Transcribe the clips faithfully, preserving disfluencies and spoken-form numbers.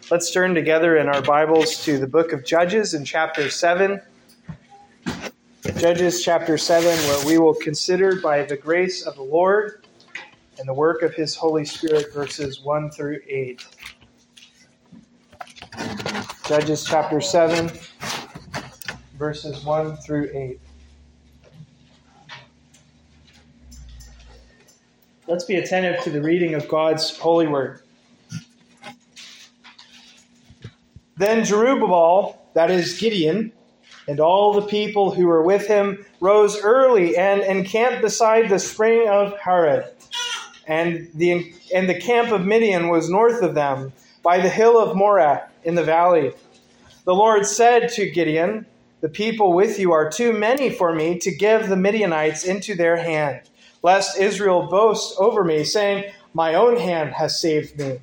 Let's turn together in our Bibles to the book of Judges in chapter seven. Judges chapter seven, where we will consider by the grace of the Lord and the work of His Holy Spirit, verses one through eight. Judges chapter seven, verses one through eight. Let's be attentive to the reading of God's holy word. Then Jerubbaal, that is Gideon, and all the people who were with him rose early and encamped beside the spring of Harod. And the, and the camp of Midian was north of them, by the hill of Moreh in the valley. The Lord said to Gideon, "The people with you are too many for me to give the Midianites into their hand, lest Israel boast over me, saying, 'My own hand has saved me.'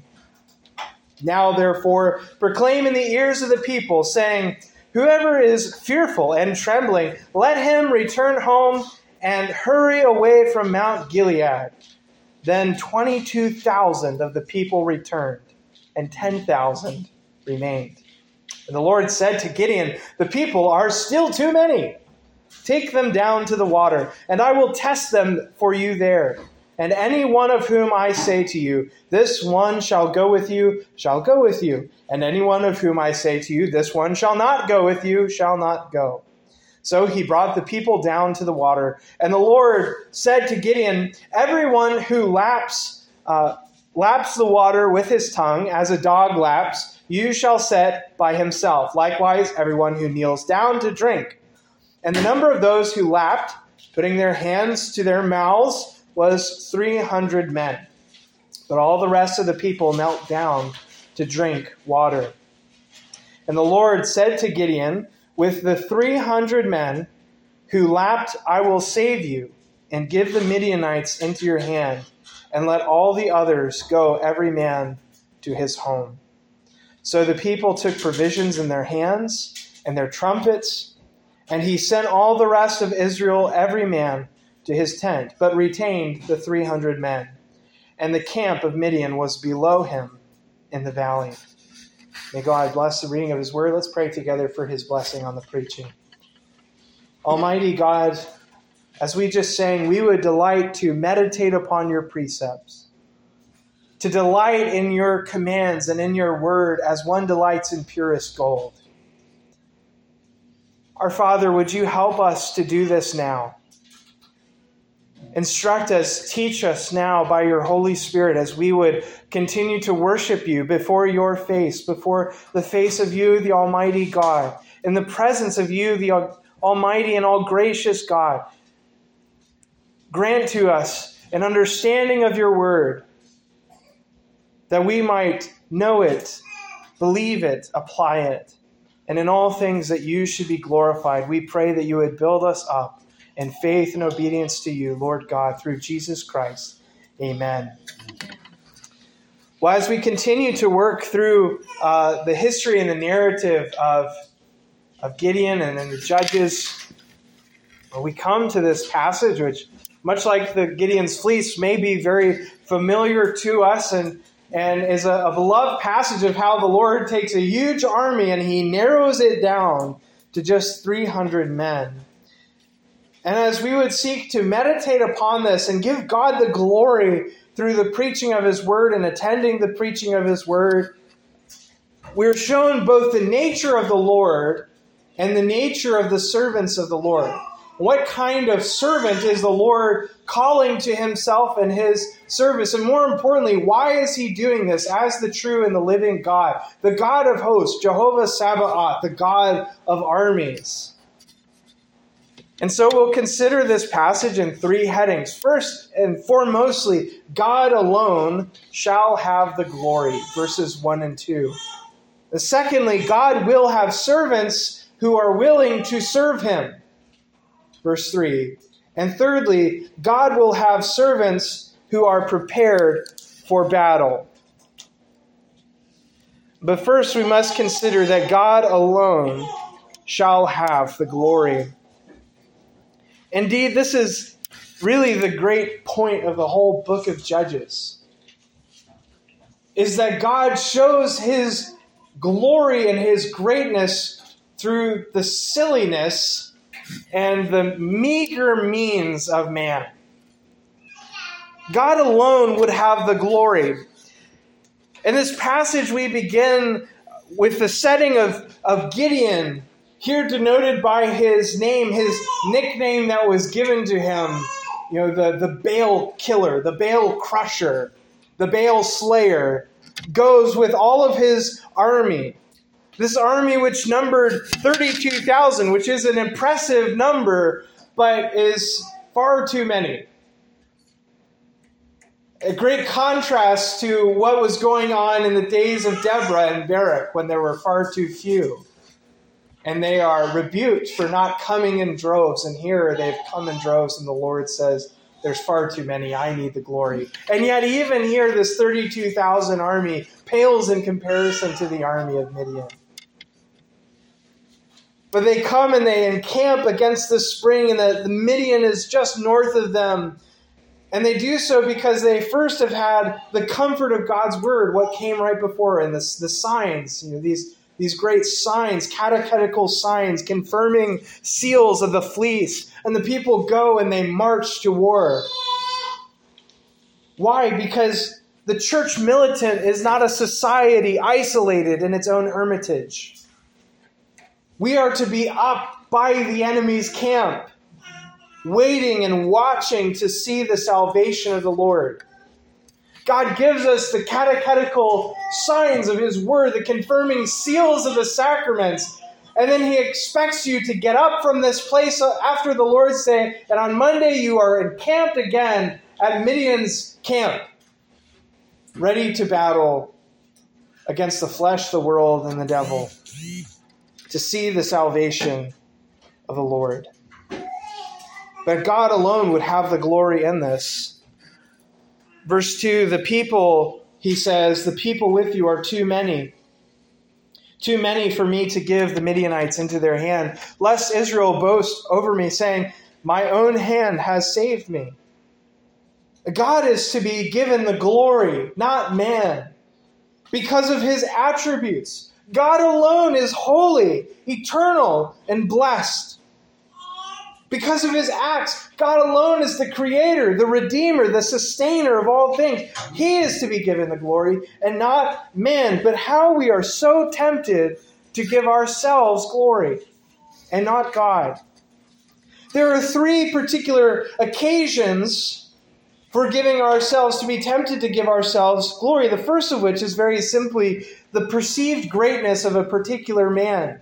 Now, therefore, proclaim in the ears of the people, saying, 'Whoever is fearful and trembling, let him return home and hurry away from Mount Gilead.' Then twenty-two thousand of the people returned, and ten thousand remained. And the Lord said to Gideon, 'The people are still too many. Take them down to the water, and I will test them for you there. And any one of whom I say to you, this one shall go with you, shall go with you. And any one of whom I say to you, this one shall not go with you, shall not go.' So he brought the people down to the water. And the Lord said to Gideon, 'Everyone who laps, uh, laps the water with his tongue, as a dog laps, you shall set by himself. Likewise, everyone who kneels down to drink.' And the number of those who lapped, putting their hands to their mouths, was three hundred men. But all the rest of the people knelt down to drink water. And the Lord said to Gideon, 'With the three hundred men who lapped, I will save you, and give the Midianites into your hand, and let all the others go, every man to his home.' So the people took provisions in their hands and their trumpets, and he sent all the rest of Israel, every man to his tent, but retained the three hundred men. And the camp of Midian was below him in the valley." May God bless the reading of his word. Let's pray together for his blessing on the preaching. Almighty God, as we just sang, we would delight to meditate upon your precepts, to delight in your commands and in your word as one delights in purest gold. Our Father, would you help us to do this now? Instruct us, teach us now by your Holy Spirit as we would continue to worship you before your face, before the face of you, the Almighty God, in the presence of you, the Almighty and all gracious God. Grant to us an understanding of your word, that we might know it, believe it, apply it, and in all things that you should be glorified. We pray that you would build us up in faith and obedience to you, Lord God, through Jesus Christ. Amen. Well, as we continue to work through uh, the history and the narrative of, of Gideon and then the Judges, well, we come to this passage, which, much like the Gideon's fleece, may be very familiar to us and, and is a, a beloved passage of how the Lord takes a huge army and he narrows it down to just three hundred men. And as we would seek to meditate upon this and give God the glory through the preaching of his word and attending the preaching of his word, we're shown both the nature of the Lord and the nature of the servants of the Lord. What kind of servant is the Lord calling to himself and his service? And more importantly, why is he doing this as the true and the living God, the God of hosts, Jehovah Sabaoth, the God of armies? And so we'll consider this passage in three headings. First and foremostly, God alone shall have the glory, verses one and two. And secondly, God will have servants who are willing to serve him, verse three. And thirdly, God will have servants who are prepared for battle. But first we must consider that God alone shall have the glory. Indeed, this is really the great point of the whole book of Judges, is that God shows his glory in his greatness through the silliness and the meager means of man. God alone would have the glory. In this passage, we begin with the setting of, of Gideon, here denoted by his name, his nickname that was given to him, you know, the, the Baal killer, the Baal crusher, the Baal slayer, goes with all of his army. This army which numbered thirty-two thousand, which is an impressive number, but is far too many. A great contrast to what was going on in the days of Deborah and Barak when there were far too few. And they are rebuked for not coming in droves. And here they've come in droves, and the Lord says, there's far too many. I need the glory. And yet even here, this thirty-two thousand army pales in comparison to the army of Midian. But they come and they encamp against the spring, and the, the Midian is just north of them. And they do so because they first have had the comfort of God's word, what came right before, and the, the signs, you know, these, these great signs, catechetical signs, confirming seals of the fleece. And the people go and they march to war. Why? Because the church militant is not a society isolated in its own hermitage. We are to be up by the enemy's camp, waiting and watching to see the salvation of the Lord. God gives us the catechetical signs of his word, the confirming seals of the sacraments, and then he expects you to get up from this place after the Lord's Day, and on Monday you are encamped again at Midian's camp, ready to battle against the flesh, the world, and the devil, to see the salvation of the Lord. But God alone would have the glory in this. Verse two, the people, he says, the people with you are too many. Too many for me to give the Midianites into their hand, lest Israel boast over me, saying, my own hand has saved me. God is to be given the glory, not man, because of his attributes. God alone is holy, eternal, and blessed. Because of his acts, God alone is the creator, the redeemer, the sustainer of all things. He is to be given the glory and not man. But how we are so tempted to give ourselves glory and not God. There are three particular occasions for giving ourselves, to be tempted to give ourselves glory. The first of which is very simply the perceived greatness of a particular man.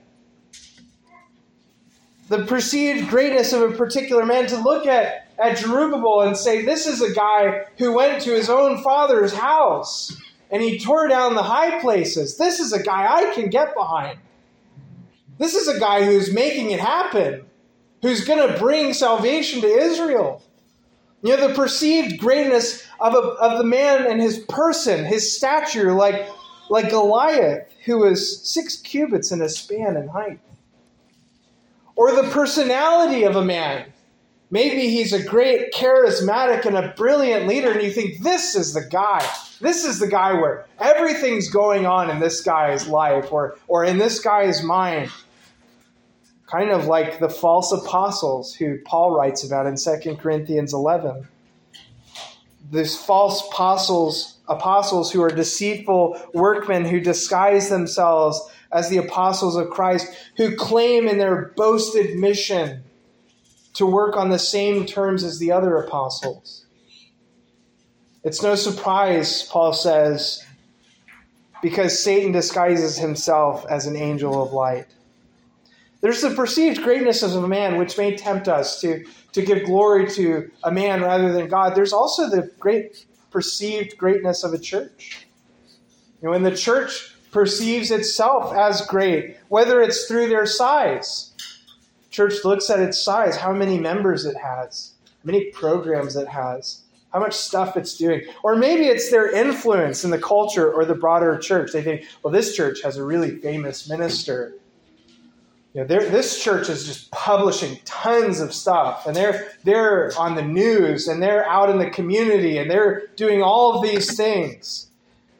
The perceived greatness of a particular man, to look at, at Jerubbaal and say, this is a guy who went to his own father's house and he tore down the high places. This is a guy I can get behind. This is a guy who's making it happen, who's going to bring salvation to Israel. You know, the perceived greatness of, a, of the man and his person, his stature, like, like Goliath, who was six cubits in a span in height. Or the personality of a man. Maybe he's a great charismatic and a brilliant leader, and you think, this is the guy. This is the guy where everything's going on in this guy's life or, or in this guy's mind. Kind of like the false apostles who Paul writes about in Second Corinthians eleven. These false apostles, apostles who are deceitful workmen who disguise themselves as the apostles of Christ, who claim in their boasted mission to work on the same terms as the other apostles. It's no surprise, Paul says, because Satan disguises himself as an angel of light. There's the perceived greatness of a man which may tempt us to, to give glory to a man rather than God. There's also the great perceived greatness of a church. You know, when the church perceives itself as great, whether it's through their size. Church looks at its size, how many members it has, how many programs it has, how much stuff it's doing. Or maybe it's their influence in the culture or the broader church. They think, well, this church has a really famous minister. You know, this church is just publishing tons of stuff, and they're they're on the news, and they're out in the community, and they're doing all of these things.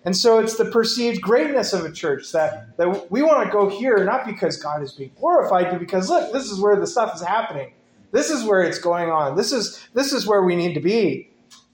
And so it's the perceived greatness of a church that, that we want to go here, not because God is being glorified, but because, look, this is where the stuff is happening. This is where it's going on. This is, this is where we need to be.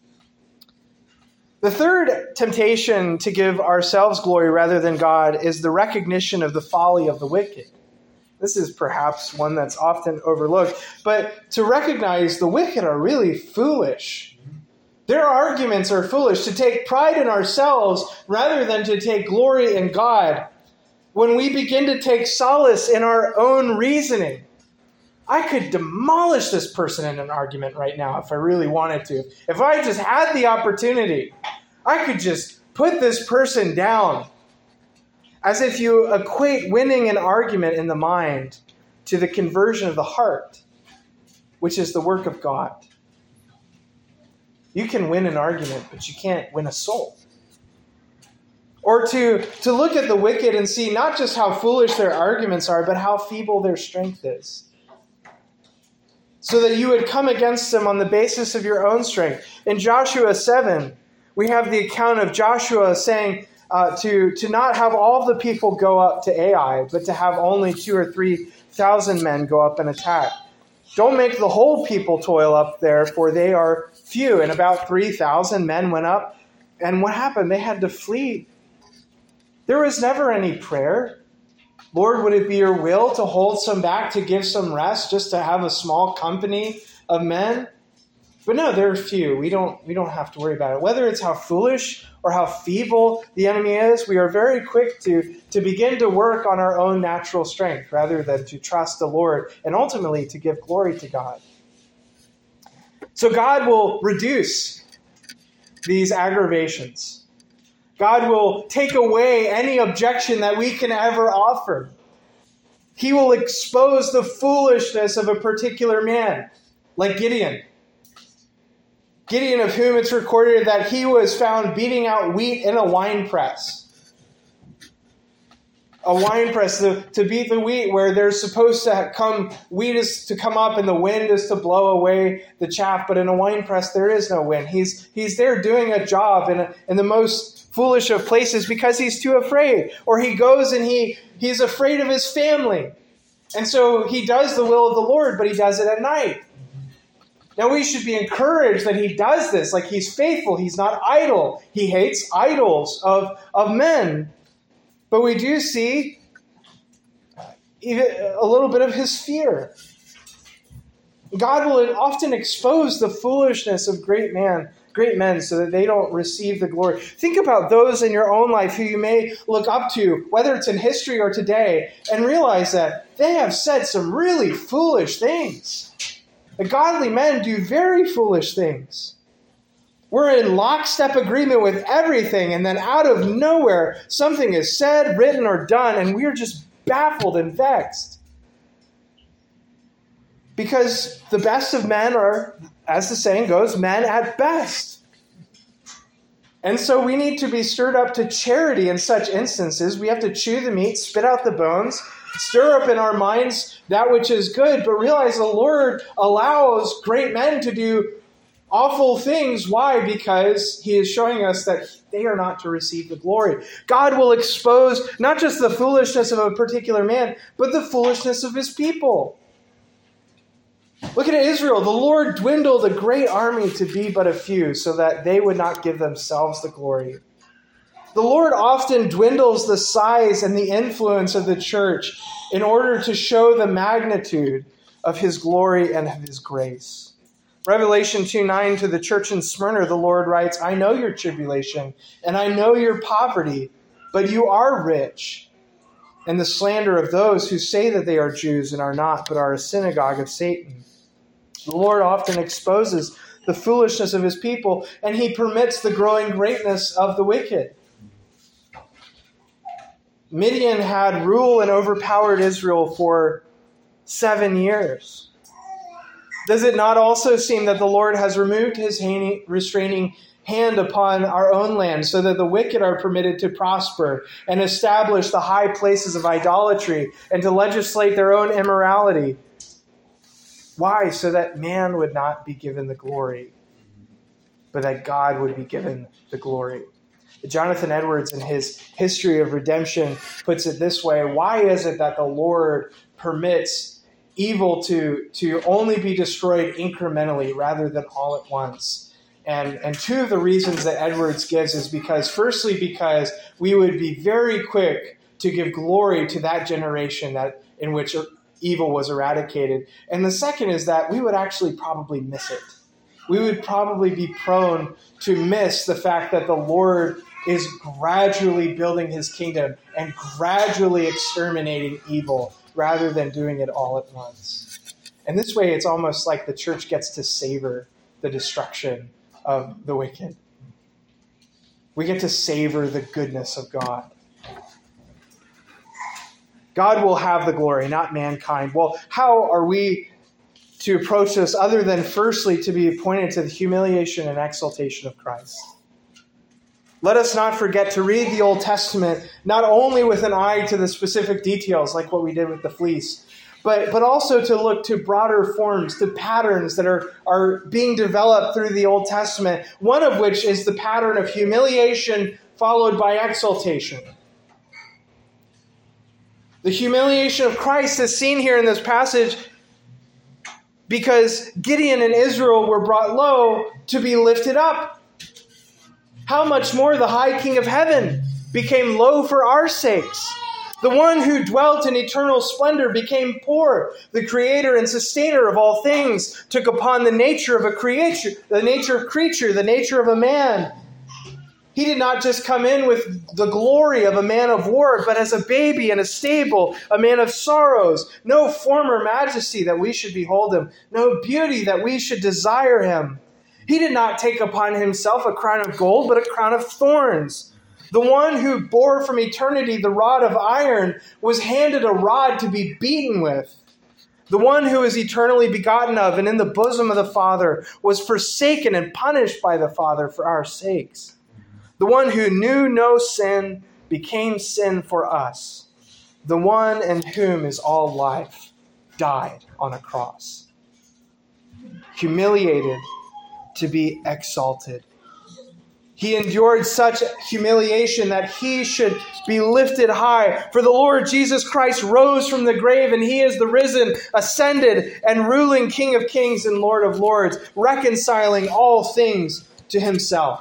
The third temptation to give ourselves glory rather than God is the recognition of the folly of the wicked. This is perhaps one that's often overlooked. But to recognize the wicked are really foolish. Their arguments are foolish. To take pride in ourselves rather than to take glory in God. When we begin to take solace in our own reasoning. I could demolish this person in an argument right now if I really wanted to. If I just had the opportunity, I could just put this person down. As if you equate winning an argument in the mind to the conversion of the heart, which is the work of God. You can win an argument, but you can't win a soul. Or to, to look at the wicked and see not just how foolish their arguments are, but how feeble their strength is. So that you would come against them on the basis of your own strength. In Joshua seven, we have the account of Joshua saying uh, to, to not have all the people go up to Ai, but to have only two or three thousand men go up and attack. Don't make the whole people toil up there, for they are few. And about three thousand men went up. And what happened? They had to flee. There was never any prayer. Lord, would it be your will to hold some back, to give some rest, just to have a small company of men? But no, there are few. We don't, we don't have to worry about it. Whether it's how foolish or how feeble the enemy is, we are very quick to, to begin to work on our own natural strength rather than to trust the Lord and ultimately to give glory to God. So God will reduce these aggravations. God will take away any objection that we can ever offer. He will expose the foolishness of a particular man, like Gideon. Gideon, of whom it's recorded that he was found beating out wheat in a wine press. A wine press to, to beat the wheat where there's supposed to come, wheat is to come up and the wind is to blow away the chaff. But in a wine press, there is no wind. He's, he's there doing a job in, a, in the most foolish of places because he's too afraid. Or he goes and he, he's afraid of his family. And so he does the will of the Lord, but he does it at night. Now we should be encouraged that he does this, like he's faithful, he's not idle. He hates idols of, of men. But we do see even a little bit of his fear. God will often expose the foolishness of great man, great men so that they don't receive the glory. Think about those in your own life who you may look up to, whether it's in history or today, and realize that they have said some really foolish things. The godly men do very foolish things. We're in lockstep agreement with everything, and then out of nowhere, something is said, written, or done, and we're just baffled and vexed. Because the best of men are, as the saying goes, men at best. And so we need to be stirred up to charity in such instances. We have to chew the meat, spit out the bones, stir up in our minds that which is good, but realize the Lord allows great men to do awful things. Why? Because he is showing us that they are not to receive the glory. God will expose not just the foolishness of a particular man, but the foolishness of his people. Look at Israel. The Lord dwindled a great army to be but a few so that they would not give themselves the glory. The Lord often dwindles the size and the influence of the church in order to show the magnitude of his glory and of his grace. Revelation two nine, to the church in Smyrna, the Lord writes, I know your tribulation, and I know your poverty, but you are rich. And the slander of those who say that they are Jews and are not, but are a synagogue of Satan. The Lord often exposes the foolishness of his people, and he permits the growing greatness of the wicked. Midian had rule and overpowered Israel for seven years. Does it not also seem that the Lord has removed his restraining hand upon our own land so that the wicked are permitted to prosper and establish the high places of idolatry and to legislate their own immorality? Why? So that man would not be given the glory, but that God would be given the glory. Jonathan Edwards, in his History of Redemption, puts it this way: why is it that the Lord permits evil to, to only be destroyed incrementally rather than all at once? And, and two of the reasons that Edwards gives is because, firstly, because we would be very quick to give glory to that generation that in which evil was eradicated. And the second is that we would actually probably miss it. We would probably be prone to miss the fact that the Lord is gradually building his kingdom and gradually exterminating evil rather than doing it all at once. And this way, it's almost like the church gets to savor the destruction of the wicked. We get to savor the goodness of God. God will have the glory, not mankind. Well, how are we to approach this other than firstly to be pointed to the humiliation and exaltation of Christ? Let us not forget to read the Old Testament, not only with an eye to the specific details, like what we did with the fleece, but, but also to look to broader forms, to patterns that are, are being developed through the Old Testament, one of which is the pattern of humiliation followed by exaltation. The humiliation of Christ is seen here in this passage because Gideon and Israel were brought low to be lifted up. How much more the high King of heaven became low for our sakes. The one who dwelt in eternal splendor became poor. The creator and sustainer of all things took upon the nature of a creature, the nature of creature, the nature of a man. He did not just come in with the glory of a man of war, but as a baby in a stable, a man of sorrows, no former majesty that we should behold him, no beauty that we should desire him. He did not take upon himself a crown of gold, but a crown of thorns. The one who bore from eternity the rod of iron was handed a rod to be beaten with. The one who is eternally begotten of and in the bosom of the Father was forsaken and punished by the Father for our sakes. The one who knew no sin became sin for us. The one in whom is all life died on a cross. Humiliated to be exalted. He endured such humiliation that he should be lifted high. For the Lord Jesus Christ rose from the grave, and he is the risen, ascended, and ruling King of kings and Lord of lords, reconciling all things to himself.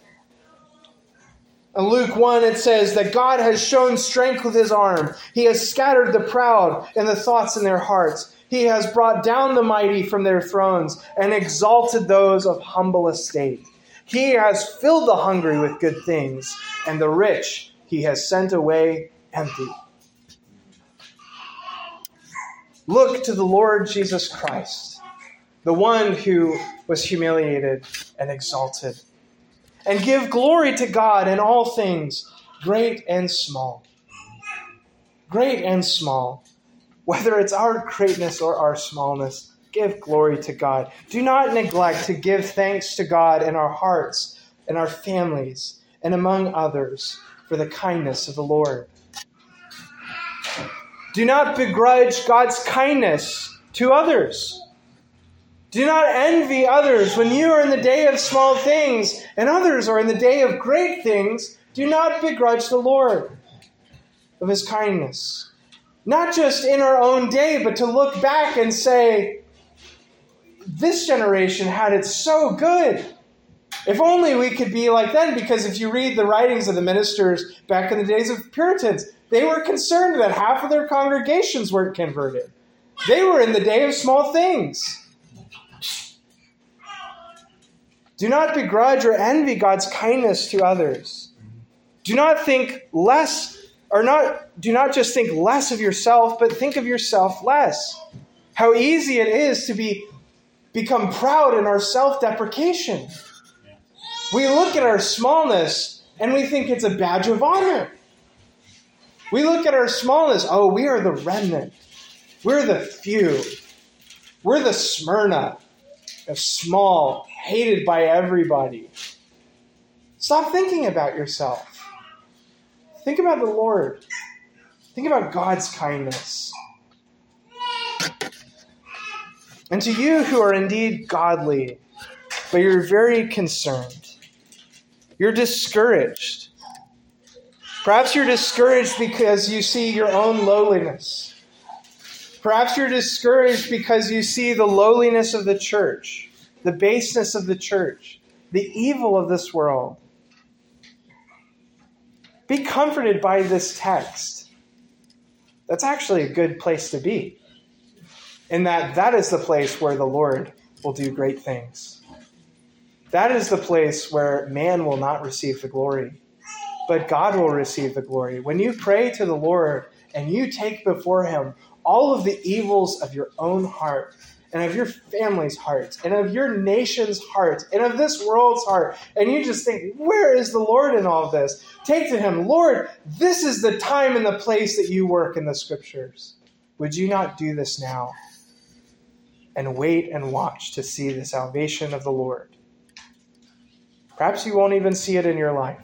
In Luke one, it says that God has shown strength with his arm. He has scattered the proud in the thoughts in their hearts. He has brought down the mighty from their thrones and exalted those of humble estate. He has filled the hungry with good things, and the rich he has sent away empty. Look to the Lord Jesus Christ, the one who was humiliated and exalted. And give glory to God in all things, great and small. Great and small. Whether it's our greatness or our smallness, give glory to God. Do not neglect to give thanks to God in our hearts, in our families, and among others for the kindness of the Lord. Do not begrudge God's kindness to others. Do not envy others when you are in the day of small things and others are in the day of great things. Do not begrudge the Lord of his kindness. Not just in our own day, but to look back and say, this generation had it so good. If only we could be like them, because if you read the writings of the ministers back in the days of Puritans, they were concerned that half of their congregations weren't converted. They were in the day of small things. Do not begrudge or envy God's kindness to others. Do not think less, or not, do not just think less of yourself, but think of yourself less. How easy it is to be become proud in our self-deprecation. We look at our smallness and we think it's a badge of honor. We look at our smallness, oh, we are the remnant. We're the few. We're the Smyrna of small, hated by everybody. Stop thinking about yourself. Think about the Lord. Think about God's kindness. And to you who are indeed godly, but you're very concerned, You're discouraged. Perhaps you're discouraged because you see your own lowliness. Perhaps you're discouraged because you see the lowliness of the church, the baseness of the church, the evil of this world. Be comforted by this text. That's actually a good place to be. In that that is the place where the Lord will do great things. That is the place where man will not receive the glory, but God will receive the glory. When you pray to the Lord and you take before him all of the evils of your own heart and of your family's heart and of your nation's heart and of this world's heart, and you just think, where is the Lord in all of this? Take to him, Lord, this is the time and the place that you work in the scriptures. Would you not do this now? And wait and watch to see the salvation of the Lord. Perhaps you won't even see it in your life,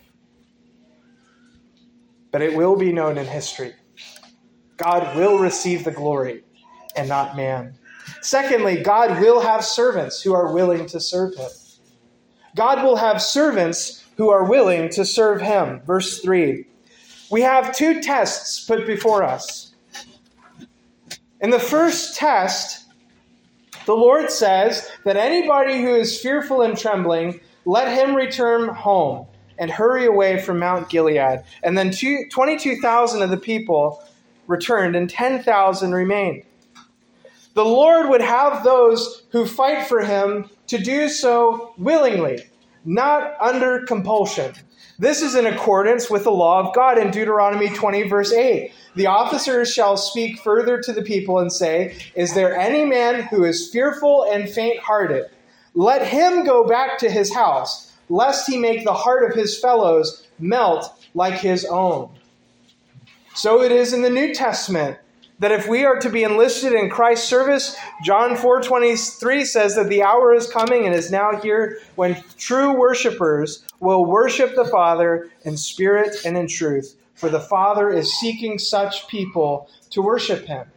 but it will be known in history. God will receive the glory and not man. Secondly, God will have servants who are willing to serve him. God will have servants who are willing to serve him. Verse three. We have two tests put before us. In the first test, the Lord says that anybody who is fearful and trembling, let him return home and hurry away from Mount Gilead. And then twenty-two thousand of the people returned and ten thousand remained. The Lord would have those who fight for him to do so willingly, not under compulsion. This is in accordance with the law of God in Deuteronomy twenty, verse eight. The officers shall speak further to the people and say, is there any man who is fearful and faint-hearted? Let him go back to his house, lest he make the heart of his fellows melt like his own. So it is in the New Testament that if we are to be enlisted in Christ's service, John four twenty-three says that the hour is coming and is now here when true worshipers will worship the Father in spirit and in truth, for the Father is seeking such people to worship him.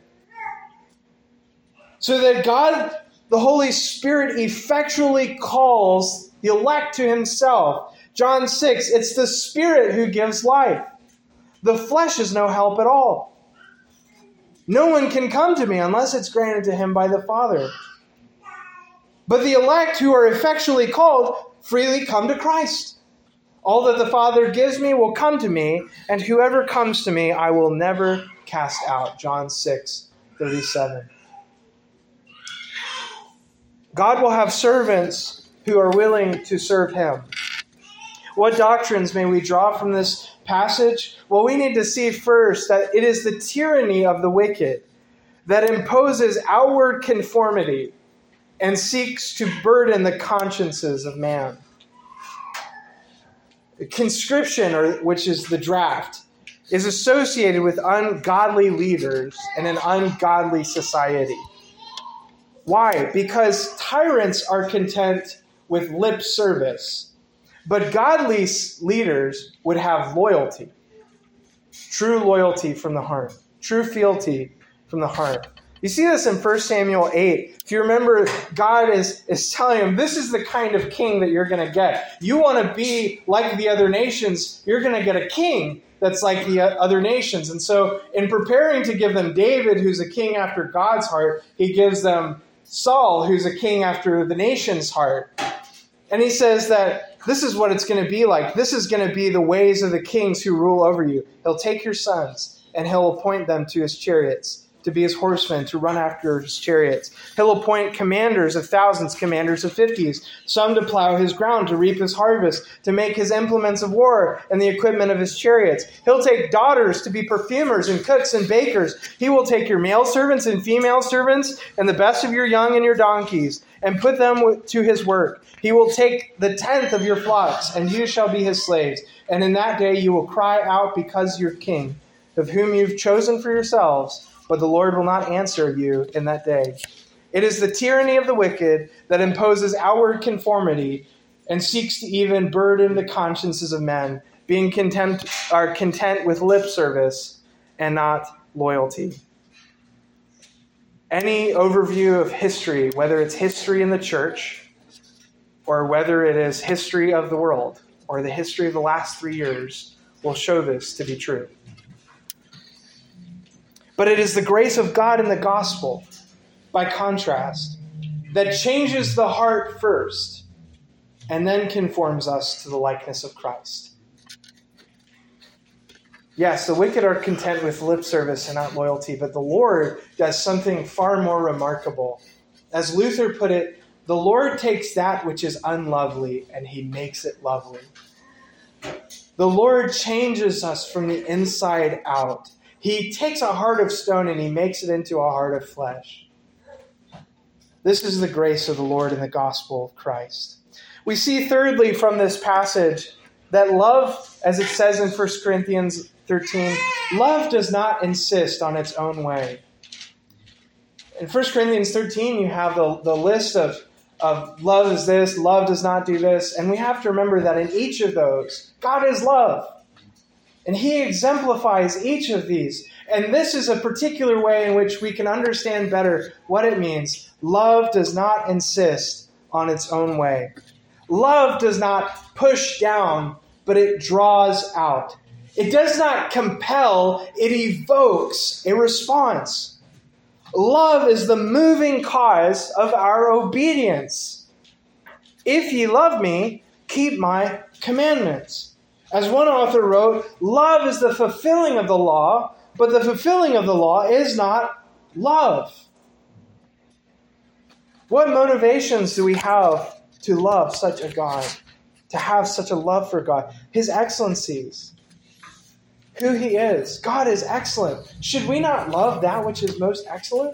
So that God, the Holy Spirit, effectually calls the elect to himself. John six, it's the Spirit who gives life. The flesh is no help at all. No one can come to me unless it's granted to him by the Father. But the elect who are effectually called freely come to Christ. All that the Father gives me will come to me, and whoever comes to me I will never cast out. John six thirty-seven. God will have servants who are willing to serve him. What doctrines may we draw from this passage? Well, we need to see first that it is the tyranny of the wicked that imposes outward conformity and seeks to burden the consciences of man. Conscription, or which is the draft, is associated with ungodly leaders and an ungodly society. Why? Because tyrants are content with lip service, but godly leaders would have loyalty, true loyalty from the heart, true fealty from the heart. You see this in First Samuel eight. If you remember, God is, is telling him, this is the kind of king that you're going to get. You want to be like the other nations, you're going to get a king that's like the other nations. And so in preparing to give them David, who's a king after God's heart, he gives them Saul, who's a king after the nation's heart. And he says that this is what it's going to be like. This is going to be the ways of the kings who rule over you. He'll take your sons and he'll appoint them to his chariots, to be his horsemen, to run after his chariots. He'll appoint commanders of thousands, commanders of fifties, some to plow his ground, to reap his harvest, to make his implements of war and the equipment of his chariots. He'll take daughters to be perfumers and cooks and bakers. He will take your male servants and female servants and the best of your young and your donkeys and put them to his work. He will take the tenth of your flocks, and you shall be his slaves. And in that day you will cry out because your king, of whom you've chosen for yourselves, but the Lord will not answer you in that day. It is the tyranny of the wicked that imposes outward conformity and seeks to even burden the consciences of men, being content, are content with lip service and not loyalty. Any overview of history, whether it's history in the church or whether it is history of the world, or the history of the last three years will show this to be true. But it is the grace of God in the gospel, by contrast, that changes the heart first and then conforms us to the likeness of Christ. Yes, the wicked are content with lip service and not loyalty, but the Lord does something far more remarkable. As Luther put it, the Lord takes that which is unlovely and he makes it lovely. The Lord changes us from the inside out. He takes a heart of stone and he makes it into a heart of flesh. This is the grace of the Lord in the gospel of Christ. We see thirdly from this passage that love, as it says in First Corinthians thirteen, love does not insist on its own way. In First Corinthians thirteen, you have the, the list of, of love is this, love does not do this. And we have to remember that in each of those, God is love. And he exemplifies each of these. And this is a particular way in which we can understand better what it means. Love does not insist on its own way. Love does not push down, but it draws out. It does not compel, it evokes a response. Love is the moving cause of our obedience. If ye love me, keep my commandments. As one author wrote, love is the fulfilling of the law, but the fulfilling of the law is not love. What motivations do we have to love such a God, to have such a love for God? His excellencies, who he is. God is excellent. Should we not love that which is most excellent?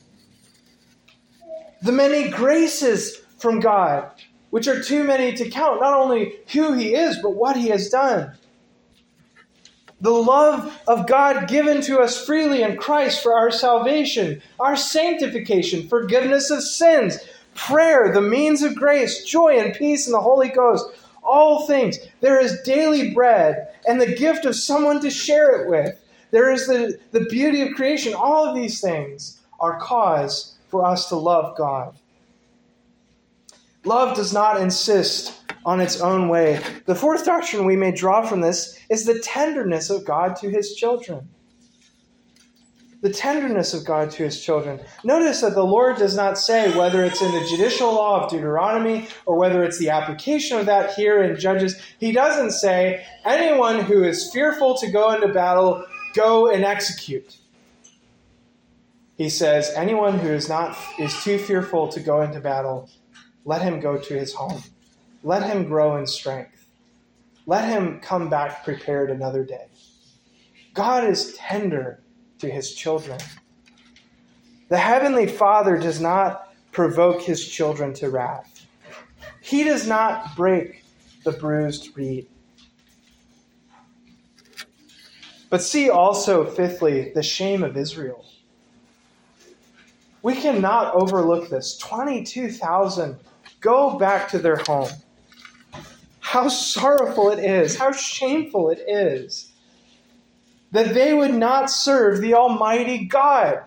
The many graces from God, which are too many to count, not only who he is, but what he has done. The love of God given to us freely in Christ for our salvation, our sanctification, forgiveness of sins, prayer, the means of grace, joy and peace in the Holy Ghost, all things. There is daily bread and the gift of someone to share it with. There is the, the beauty of creation. All of these things are cause for us to love God. Love does not insist on its own way. The fourth doctrine we may draw from this is the tenderness of God to his children. The tenderness of God to his children. Notice that the Lord does not say whether it's in the judicial law of Deuteronomy or whether it's the application of that here in Judges. He doesn't say anyone who is fearful to go into battle, go and execute. He says anyone who is not is too fearful to go into battle, let him go to his home. Let him grow in strength. Let him come back prepared another day. God is tender to his children. The Heavenly Father does not provoke his children to wrath. He does not break the bruised reed. But see also, fifthly, the shame of Israel. We cannot overlook this. twenty-two thousand go back to their home. How sorrowful it is, how shameful it is that they would not serve the Almighty God.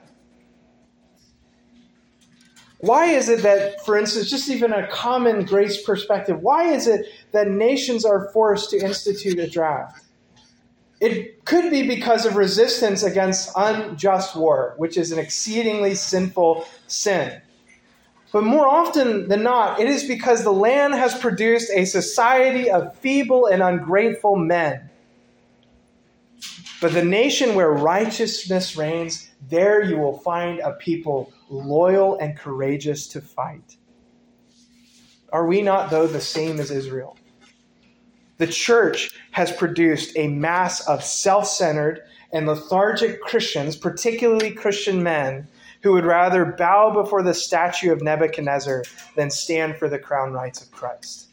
Why is it that, for instance, just even a common grace perspective, why is it that nations are forced to institute a draft? It could be because of resistance against unjust war, which is an exceedingly sinful sin. But more often than not, it is because the land has produced a society of feeble and ungrateful men. But the nation where righteousness reigns, there you will find a people loyal and courageous to fight. Are we not, though, the same as Israel? The church has produced a mass of self-centered and lethargic Christians, particularly Christian men, who would rather bow before the statue of Nebuchadnezzar than stand for the crown rights of Christ.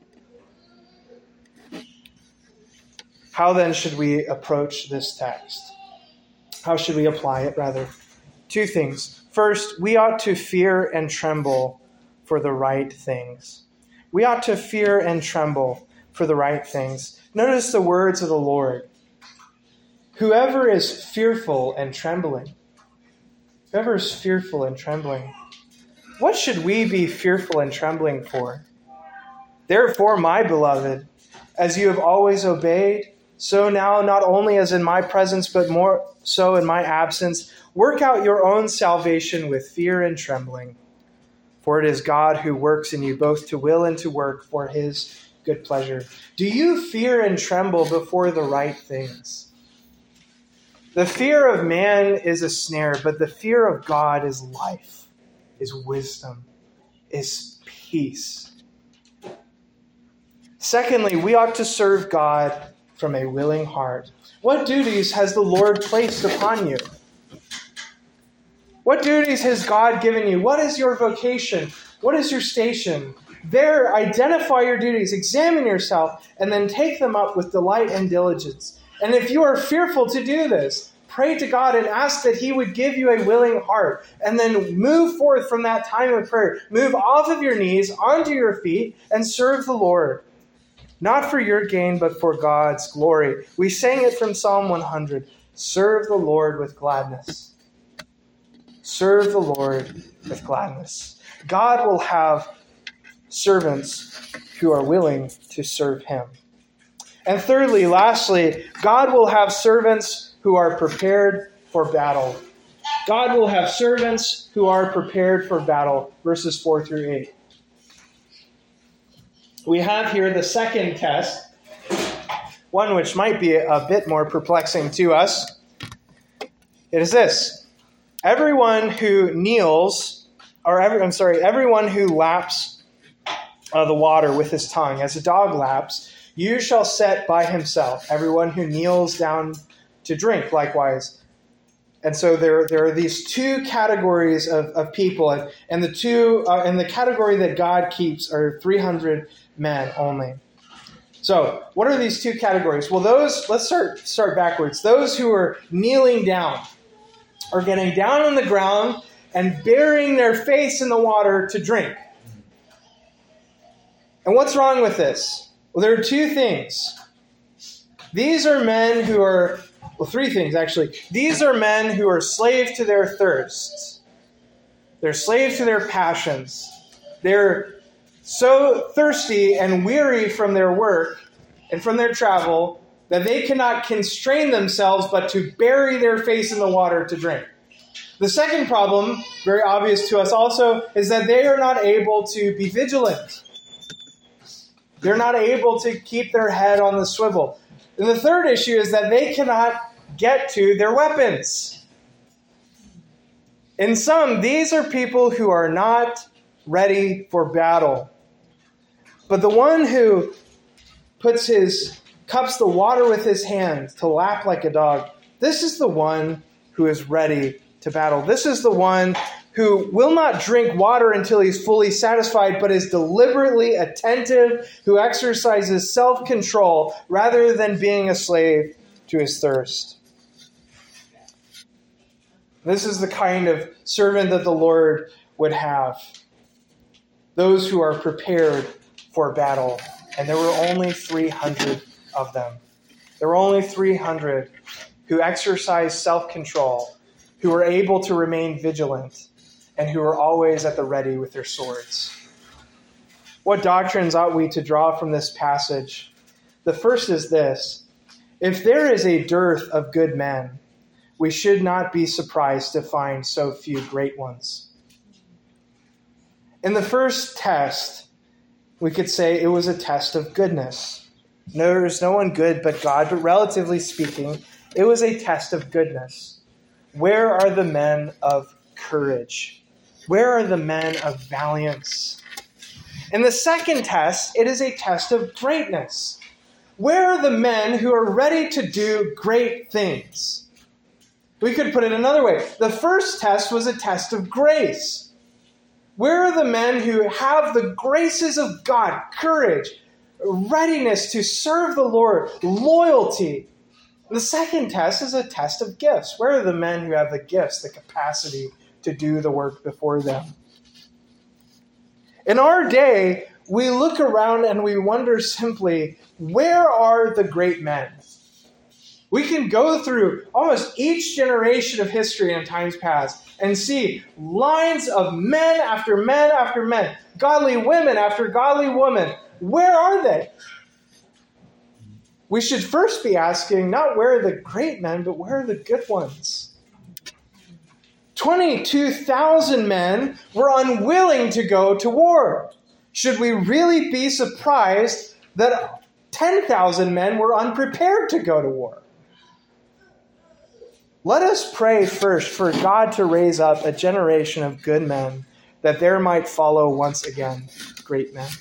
How then should we approach this text? How should we apply it, rather? Two things. First, we ought to fear and tremble for the right things. We ought to fear and tremble for the right things. Notice the words of the Lord. Whoever is fearful and trembling, whoever is fearful and trembling, what should we be fearful and trembling for? Therefore, my beloved, as you have always obeyed, so now, not only as in my presence, but more so in my absence, work out your own salvation with fear and trembling. For it is God who works in you both to will and to work for his good pleasure. Do you fear and tremble before the right things? The fear of man is a snare, but the fear of God is life, is wisdom, is peace. Secondly, we ought to serve God from a willing heart. What duties has the Lord placed upon you? What duties has God given you? What is your vocation? What is your station? There, identify your duties, examine yourself, and then take them up with delight and diligence. And if you are fearful to do this, pray to God and ask that he would give you a willing heart. And then move forth from that time of prayer. Move off of your knees, onto your feet, and serve the Lord. Not for your gain, but for God's glory. We sang it from Psalm one hundred. Serve the Lord with gladness. Serve the Lord with gladness. God will have servants who are willing to serve him. And thirdly, lastly, God will have servants who are prepared for battle. God will have servants who are prepared for battle. Verses four through eight. We have here the second test, one which might be a bit more perplexing to us. It is this: everyone who kneels, or every, I'm sorry, everyone who laps uh, the water with his tongue, as a dog laps, you shall set by himself. Everyone who kneels down to drink, likewise. And so there, there are these two categories of, of people, and, and the two, uh, and the category that God keeps are three hundred men only. So, what are these two categories? Well, those, let's start start backwards. Those who are kneeling down are getting down on the ground and burying their face in the water to drink. And what's wrong with this? Well, there are two things. These are men who are, well, three things actually. These are men who are slaves to their thirsts. They're slaves to their passions. They're so thirsty and weary from their work and from their travel that they cannot constrain themselves but to bury their face in the water to drink. The second problem, very obvious to us also, is that they are not able to be vigilant. They're not able to keep their head on the swivel. And the third issue is that they cannot get to their weapons. In sum, these are people who are not ready for battle. But the one who puts his, cups the water with his hand to lap like a dog, this is the one who is ready to battle. This is the one who will not drink water until he's fully satisfied, but is deliberately attentive, who exercises self-control rather than being a slave to his thirst. This is the kind of servant that the Lord would have. Those who are prepared for battle. And there were only three hundred of them. There were only three hundred who exercised self-control, who were able to remain vigilant, and who were always at the ready with their swords. What doctrines ought we to draw from this passage? The first is this: if there is a dearth of good men, we should not be surprised to find so few great ones. In the first test, we could say it was a test of goodness. No, there's no one good but God, but relatively speaking, it was a test of goodness. Where are the men of courage? Where are the men of valiance? In the second test, it is a test of greatness. Where are the men who are ready to do great things? We could put it another way. The first test was a test of grace. Where are the men who have the graces of God, courage, readiness to serve the Lord, loyalty? The second test is a test of gifts. Where are the men who have the gifts, the capacity to do the work before them? In our day, we look around and we wonder simply, where are the great men? We can go through almost each generation of history in times past and see lines of men after men after men, godly women after godly women. Where are they? we should first be asking, not where are the great men, but where are the good ones? twenty-two thousand men were unwilling to go to war. Should we really be surprised that ten thousand men were unprepared to go to war? Let us pray first for God to raise up a generation of good men, that there might follow once again great men.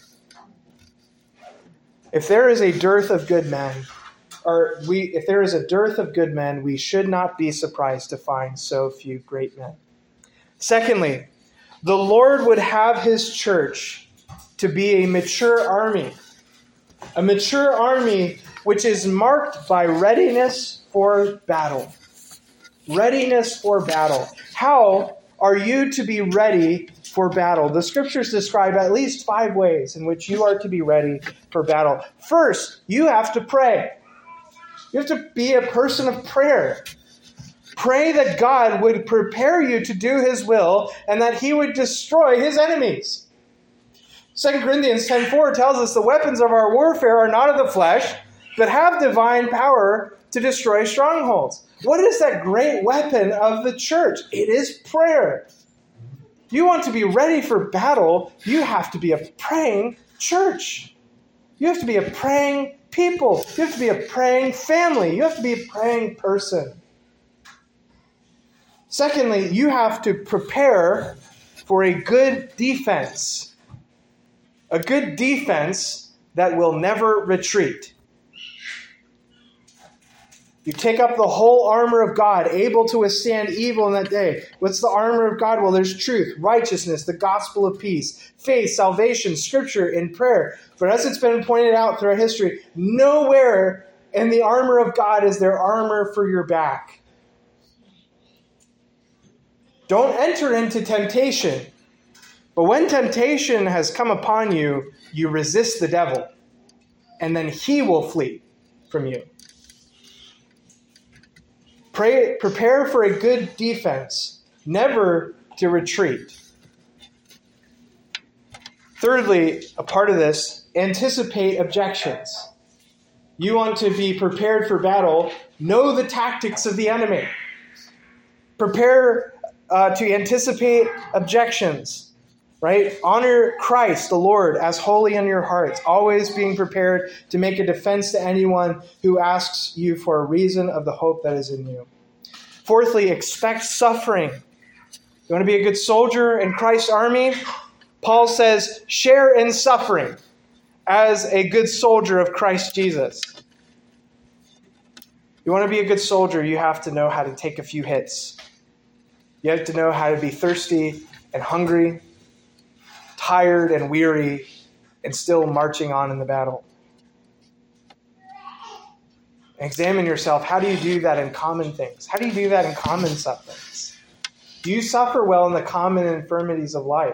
If there is a dearth of good men, or we, if there is a dearth of good men, we should not be surprised to find so few great men. Secondly, the Lord would have his church to be a mature army, a mature army which is marked by readiness for battle. Readiness for battle. How are you to be ready for battle? The scriptures describe at least five ways in which you are to be ready for battle. First, you have to pray. You have to be a person of prayer. Pray that God would prepare you to do his will and that he would destroy his enemies. Second Corinthians ten four tells us the weapons of our warfare are not of the flesh, but have divine power to destroy strongholds. What is that great weapon of the church? It is prayer. If you want to be ready for battle, you have to be a praying church. You have to be a praying people. You have to be a praying family. You have to be a praying person. Secondly, you have to prepare for a good defense. A good defense that will never retreat. You take up the whole armor of God, able to withstand evil in that day. What's the armor of God? Well, there's truth, righteousness, the gospel of peace, faith, salvation, scripture, and prayer. But as it's been pointed out throughout history, nowhere in the armor of God is there armor for your back. Don't enter into temptation. But when temptation has come upon you, you resist the devil, and then he will flee from you. Pray, prepare for a good defense, never to retreat. Thirdly, a part of this, anticipate objections. You want to be prepared for battle, know the tactics of the enemy. Prepare uh, to anticipate objections. Right? Honor Christ, the Lord, as holy in your hearts, always being prepared to make a defense to anyone who asks you for a reason of the hope that is in you. Fourthly, expect suffering. You want to be a good soldier in Christ's army? Paul says, share in suffering as a good soldier of Christ Jesus. You want to be a good soldier, you have to know how to take a few hits. You have to know how to be thirsty and hungry, tired and weary, and still marching on in the battle. Examine yourself. How do you do that in common things? How do you do that in common sufferings? Do you suffer well in the common infirmities of life?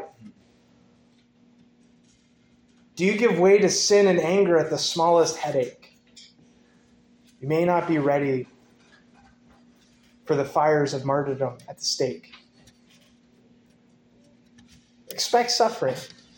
Do you give way to sin and anger at the smallest headache? You may not be ready for the fires of martyrdom at the stake. Expect suffering.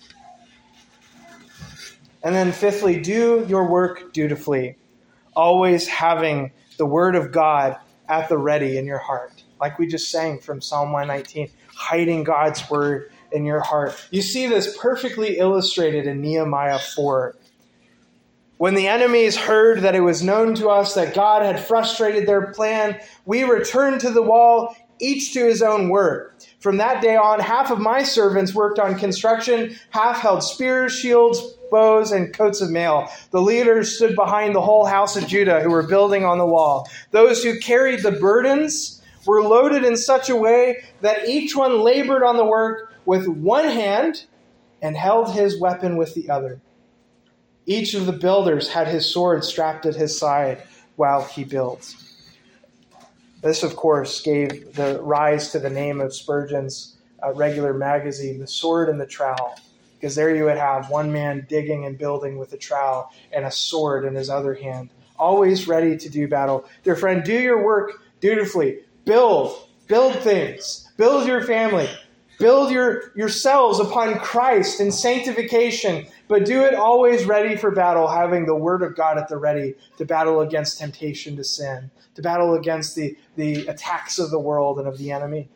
And then fifthly, do your work dutifully, always having the word of God at the ready in your heart. Like we just sang from Psalm one nineteen, hiding God's word in your heart. You see this perfectly illustrated in Nehemiah four. When the enemies heard that it was known to us that God had frustrated their plan, we returned to the wall, each to his own work. From that day on, half of my servants worked on construction, half held spears, shields, bows, and coats of mail. The leaders stood behind the whole house of Judah who were building on the wall. Those who carried the burdens were loaded in such a way that each one labored on the work with one hand and held his weapon with the other. Each of the builders had his sword strapped at his side while he built. This, of course, gave the rise to the name of Spurgeon's uh, regular magazine, The Sword and the Trowel, because there you would have one man digging and building with a trowel and a sword in his other hand, always ready to do battle. Dear friend, do your work dutifully. Build. Build things. Build your family. Build your, yourselves upon Christ in sanctification, but do it always ready for battle, having the word of God at the ready to battle against temptation to sin, to battle against the, the attacks of the world and of the enemy.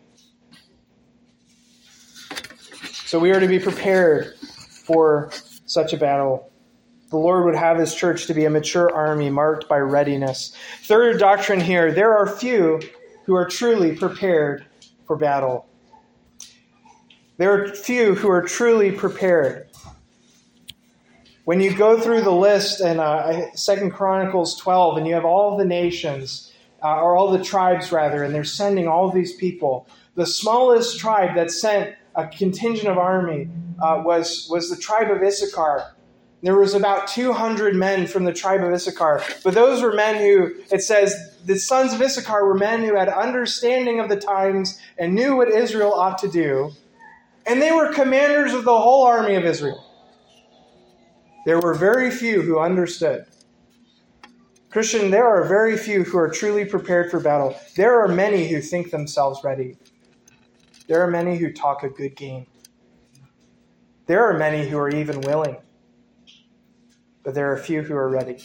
So we are to be prepared for such a battle. The Lord would have his church to be a mature army marked by readiness. Third doctrine here, there are few who are truly prepared for battle. There are few who are truly prepared. When you go through the list in uh, Second Chronicles twelve, and you have all the nations, uh, or all the tribes rather, and they're sending all of these people, the smallest tribe that sent a contingent of army uh, was, was the tribe of Issachar. There was about two hundred men from the tribe of Issachar. But those were men who, it says, the sons of Issachar were men who had understanding of the times and knew what Israel ought to do. And they were commanders of the whole army of Israel. There were very few who understood. Christian, there are very few who are truly prepared for battle. There are many who think themselves ready. There are many who talk a good game. There are many who are even willing. But there are few who are ready.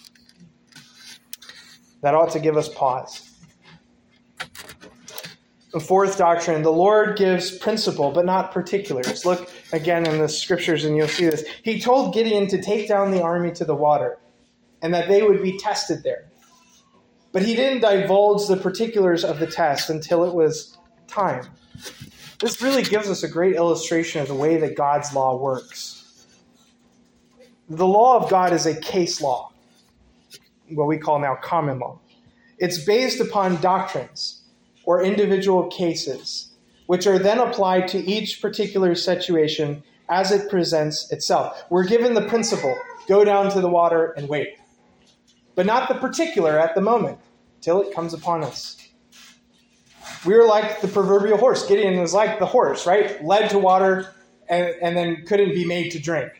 That ought to give us pause. The fourth doctrine, the Lord gives principle, but not particulars. Look again in the scriptures and you'll see this. He told Gideon to take down the army to the water and that they would be tested there. But he didn't divulge the particulars of the test until it was time. This really gives us a great illustration of the way that God's law works. The law of God is a case law, what we call now common law. It's based upon doctrines or individual cases, which are then applied to each particular situation as it presents itself. We're given the principle, go down to the water and wait. But not the particular at the moment, till it comes upon us. We're like the proverbial horse. Gideon was like the horse, right? Led to water and, and then couldn't be made to drink.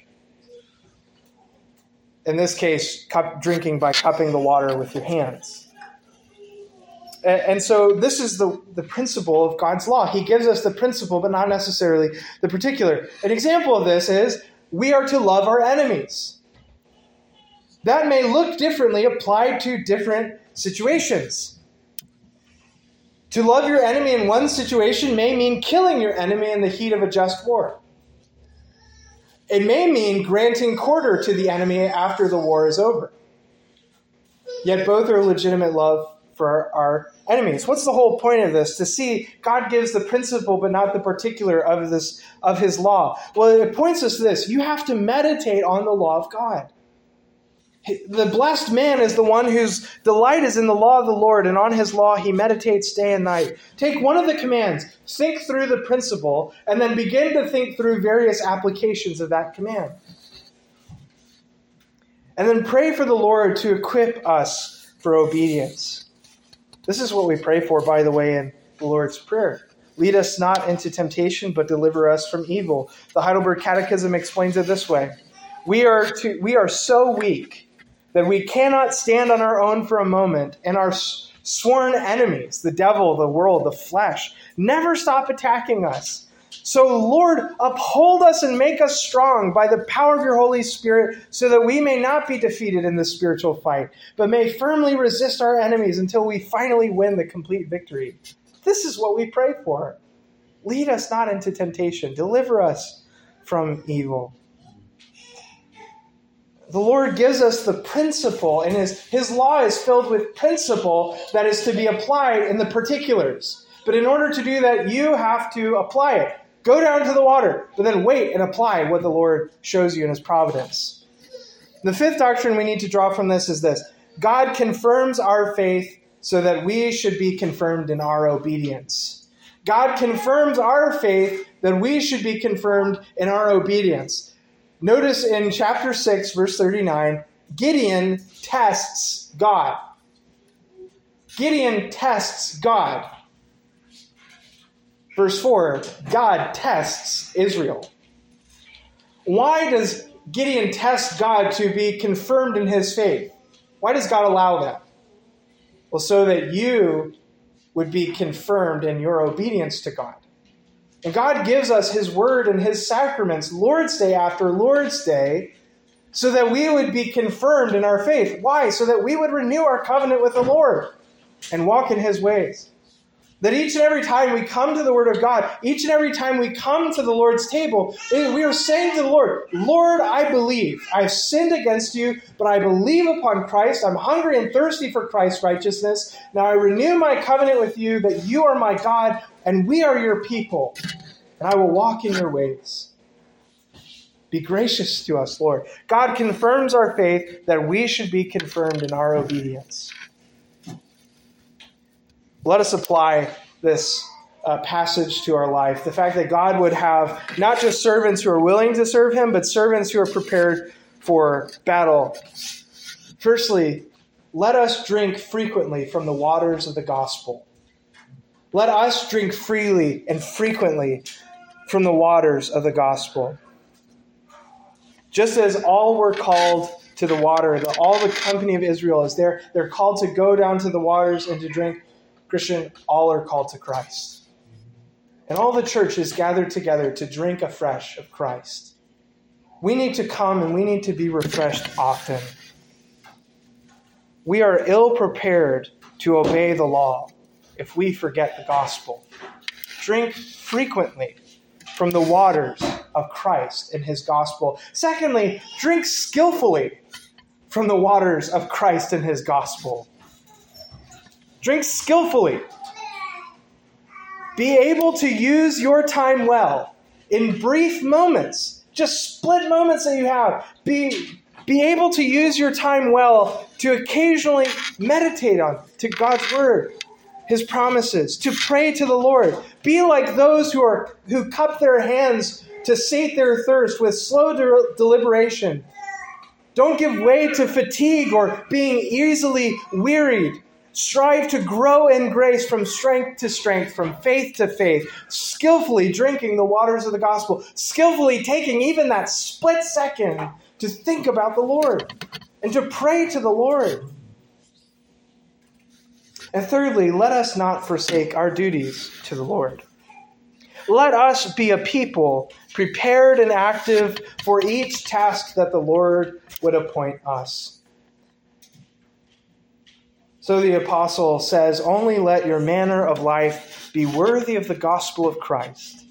In this case, cup, drinking by cupping the water with your hands. And so this is the, the principle of God's law. He gives us the principle, but not necessarily the particular. An example of this is we are to love our enemies. That may look differently applied to different situations. To love your enemy in one situation may mean killing your enemy in the heat of a just war. It may mean granting quarter to the enemy after the war is over. Yet both are legitimate love for our enemies. What's the whole point of this? To see God gives the principle but not the particular of this of his law. Well, it points us to this. You have to meditate on the law of God. The blessed man is the one whose delight is in the law of the Lord, and on his law he meditates day and night. Take one of the commands, think through the principle, and then begin to think through various applications of that command. And then pray for the Lord to equip us for obedience. This is what we pray for, by the way, in the Lord's Prayer. Lead us not into temptation, but deliver us from evil. The Heidelberg Catechism explains it this way. We are to, we are so weak that we cannot stand on our own for a moment, and our sworn enemies, the devil, the world, the flesh, never stop attacking us. So, Lord, uphold us and make us strong by the power of your Holy Spirit, so that we may not be defeated in the spiritual fight, but may firmly resist our enemies until we finally win the complete victory. This is what we pray for. Lead us not into temptation. Deliver us from evil. The Lord gives us the principle, and his, his law is filled with principle that is to be applied in the particulars. But in order to do that, you have to apply it. Go down to the water, but then wait and apply what the Lord shows you in his providence. The fifth doctrine we need to draw from this is this. God confirms our faith so that we should be confirmed in our obedience. God confirms our faith that we should be confirmed in our obedience. Notice in chapter six, verse thirty-nine, Gideon tests God. Gideon tests God. Verse four, God tests Israel. Why does Gideon test God to be confirmed in his faith? Why does God allow that? Well, so that you would be confirmed in your obedience to God. And God gives us his word and his sacraments, Lord's Day after Lord's Day, so that we would be confirmed in our faith. Why? So that we would renew our covenant with the Lord and walk in his ways. That each and every time we come to the Word of God, each and every time we come to the Lord's table, we are saying to the Lord, Lord, I believe. I have sinned against you, but I believe upon Christ. I'm hungry and thirsty for Christ's righteousness. Now I renew my covenant with you that you are my God and we are your people, and I will walk in your ways. Be gracious to us, Lord. God confirms our faith that we should be confirmed in our obedience. Let us apply this uh, passage to our life. The fact that God would have not just servants who are willing to serve him, but servants who are prepared for battle. Firstly, let us drink frequently from the waters of the gospel. Let us drink freely and frequently from the waters of the gospel. Just as all were called to the water, the, all the company of Israel is there, they're called to go down to the waters and to drink. Christian, all are called to Christ. And all the church is gathered together to drink afresh of Christ. We need to come and we need to be refreshed often. We are ill prepared to obey the law if we forget the gospel. Drink frequently from the waters of Christ and his gospel. Secondly, drink skillfully from the waters of Christ and his gospel. Drink skillfully. Be able to use your time well in brief moments, just split moments that you have. Be, be able to use your time well to occasionally meditate on to God's word, his promises, to pray to the Lord. Be like those who are who cup their hands to sate their thirst with slow de- deliberation. Don't give way to fatigue or being easily wearied. Strive to grow in grace from strength to strength, from faith to faith, skillfully drinking the waters of the gospel, skillfully taking even that split second to think about the Lord and to pray to the Lord. And thirdly, let us not forsake our duties to the Lord. Let us be a people prepared and active for each task that the Lord would appoint us. So the apostle says, only let your manner of life be worthy of the gospel of Christ.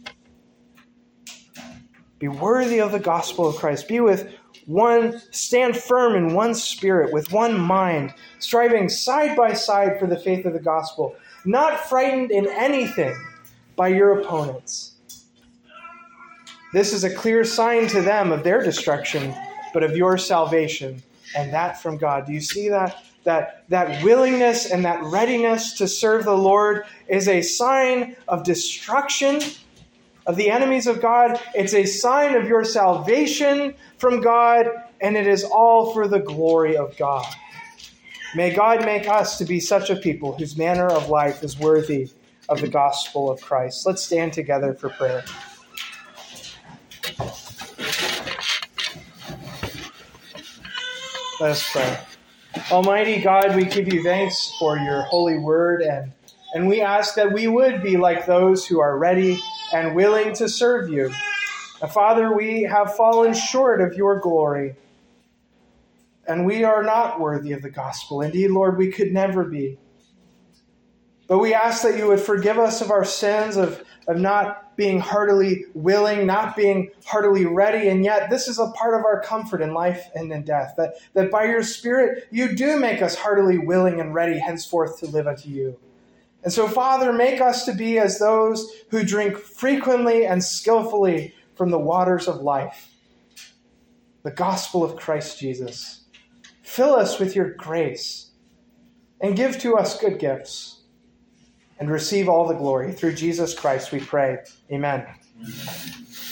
Be worthy of the gospel of Christ. Be with one, stand firm in one spirit, with one mind, striving side by side for the faith of the gospel, not frightened in anything by your opponents. This is a clear sign to them of their destruction, but of your salvation, and that from God. Do you see that? That, that willingness and that readiness to serve the Lord is a sign of destruction of the enemies of God. It's a sign of your salvation from God, and it is all for the glory of God. May God make us to be such a people whose manner of life is worthy of the gospel of Christ. Let's stand together for prayer. Let us pray. Almighty God, we give you thanks for your holy word, and, and we ask that we would be like those who are ready and willing to serve you. And Father, we have fallen short of your glory, and we are not worthy of the gospel. Indeed, Lord, we could never be. But we ask that you would forgive us of our sins, of, of not being heartily willing, not being heartily ready, and yet this is a part of our comfort in life and in death, that, that by your Spirit you do make us heartily willing and ready henceforth to live unto you. And so, Father, make us to be as those who drink frequently and skillfully from the waters of life, the gospel of Christ Jesus. Fill us with your grace and give to us good gifts, and receive all the glory. Through Jesus Christ we pray. Amen.